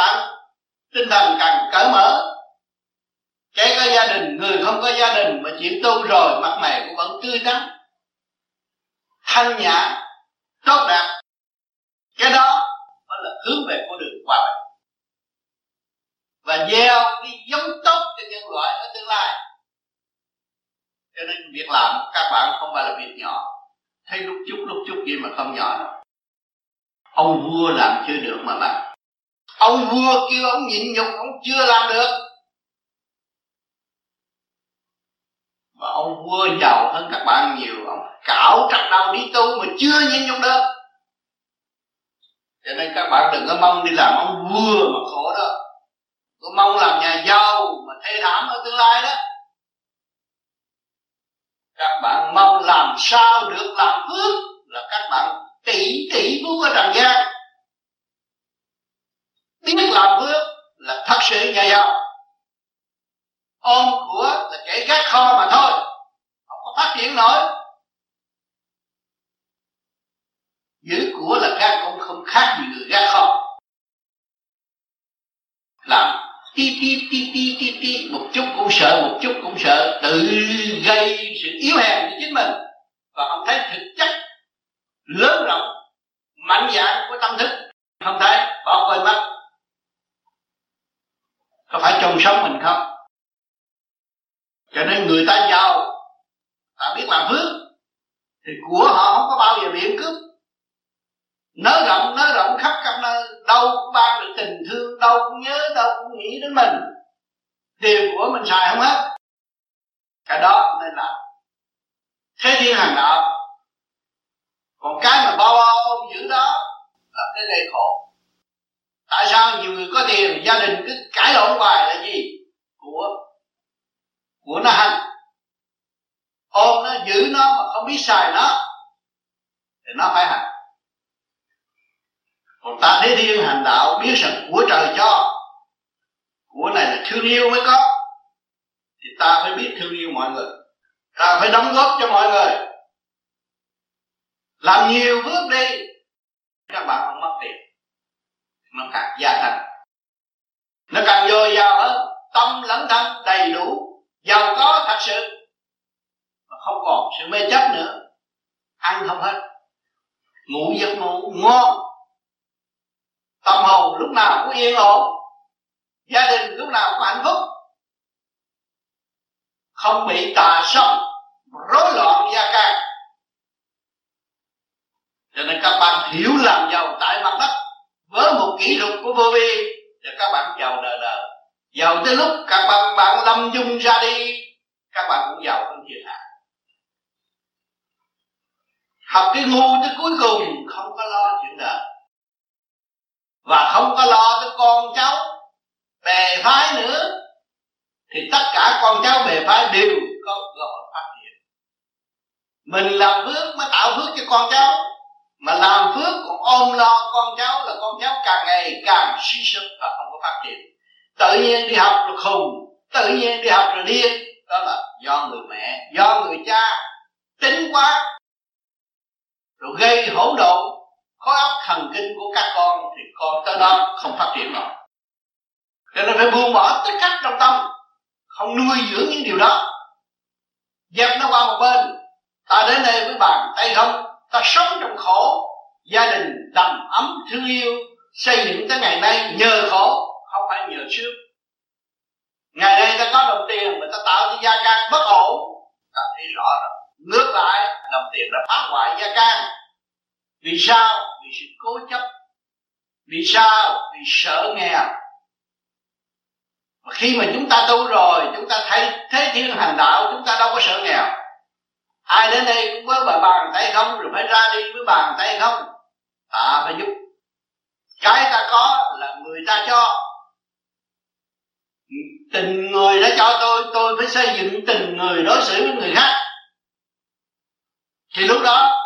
bạn tinh thần càng cởi mở. Kể cả gia đình, người không có gia đình mà chịu tu rồi, mặt mày cũng vẫn tươi tắn, thanh nhã, tốt đẹp. Cái đó mới là hướng về con đường hòa bình và gieo cái giống tốt cho nhân loại ở tương lai. Cho nên việc làm của các bạn không phải là việc nhỏ. Thấy lúc chút gì mà không nhỏ đâu. Ông vua làm chưa được mà bắt. Ông vua kêu ông nhịn nhục, ông chưa làm được. Mà ông vua giàu hơn các bạn nhiều, ông cạo trật đầu đi tu mà chưa nhịn nhục được. Cho nên các bạn đừng có mong đi làm ông vua mà khổ đó. Có mong làm nhà giàu mà thê thảm ở tương lai đó. Các bạn mong làm sao được làm phước là các bạn tỷ phú ở trần gian. Biết làm phước là thật sự nhà giàu. Ôm của là kẻ gác kho mà thôi, không có phát triển nổi. Giữ của là gác cũng không khác gì người gác kho. Làm tí một chút cũng sợ, một chút cũng sợ, tự gây sự yếu hèn cho chính mình và không thấy thực chất lớn rộng mạnh dạn của tâm thức, không thấy, bỏ quên mất. Có phải chôn sống mình không? Cho nên người ta giàu, ta biết làm phước thì của họ không có bao giờ bị cướp. Nới rộng khắp nơi, đâu cũng ban được tình thương, đâu cũng nhớ, đâu cũng nghĩ đến mình. Tiền của mình xài không hết. Cái đó nên là thế thiên hành đạo. Còn cái mà bao giữ đó là cái gây khổ. Tại sao nhiều người có tiền, gia đình cứ cãi lộn hoài là gì? Của nó hành. Ôm nó, giữ nó mà không biết xài nó thì nó phải hành. Còn ta thế thiên hành đạo biết rằng của trời cho, của này là thương yêu mới có, thì ta phải biết thương yêu mọi người, ta phải đóng góp cho mọi người. Làm nhiều phước đi, các bạn không mất tiền, nó càng gia tăng, nó càng dồi dào hơn, tâm lẫn thân đầy đủ, giàu có thật sự, mà không còn sự mê chấp nữa. Ăn không hết, ngủ giấc ngủ ngon, tâm hồn lúc nào cũng yên ổn, gia đình lúc nào cũng hạnh phúc, không bị tà sông rối loạn gia can. Cho nên các bạn hiểu làm giàu tại mặt đất với một kỹ thuật của vô vi để các bạn giàu đời đời. Giàu tới lúc các bạn lâm chung ra đi, các bạn cũng giàu hơn thiên hạ. Học cái ngu tới cuối cùng không có lo chuyện đời, và không có lo tới con cháu bè phái nữa, thì tất cả con cháu bè phái đều có cơ hội phát triển. Mình làm phước mới tạo phước cho con cháu, mà làm phước còn ôm lo con cháu là con cháu càng ngày càng suy sụp và không có phát triển. Tự nhiên đi học rồi khùng, tự nhiên đi học rồi điên. Đó là do người mẹ, do người cha tính quá, rồi gây hỗn độn khối óc thần kinh của các con, thì con tới đó không phát triển nổi. Cho nên phải buông bỏ tất cả trong tâm, không nuôi dưỡng những điều đó, dẹp nó qua một bên. Ta đến đây với bàn tay không, ta sống trong khổ, gia đình đầm ấm thương yêu xây dựng tới ngày nay nhờ khổ, không phải nhờ trước. Ngày nay ta có đồng tiền mà ta tạo cho gia can bất ổn, ta thấy rõ rồi. Ngược lại, đồng tiền đã phá hoại gia can. Vì sao? Vì sự cố chấp. Vì sao? Vì sợ nghèo. Mà khi mà chúng ta tu rồi, chúng ta thấy thế thiên hành đạo, chúng ta đâu có sợ nghèo. Ai đến đây cũng với bàn tay không, rồi phải ra đi với bàn tay không. Ta phải giúp. Cái ta có là người ta cho. Tình người đã cho tôi phải xây dựng tình người đối xử với người khác. Thì lúc đó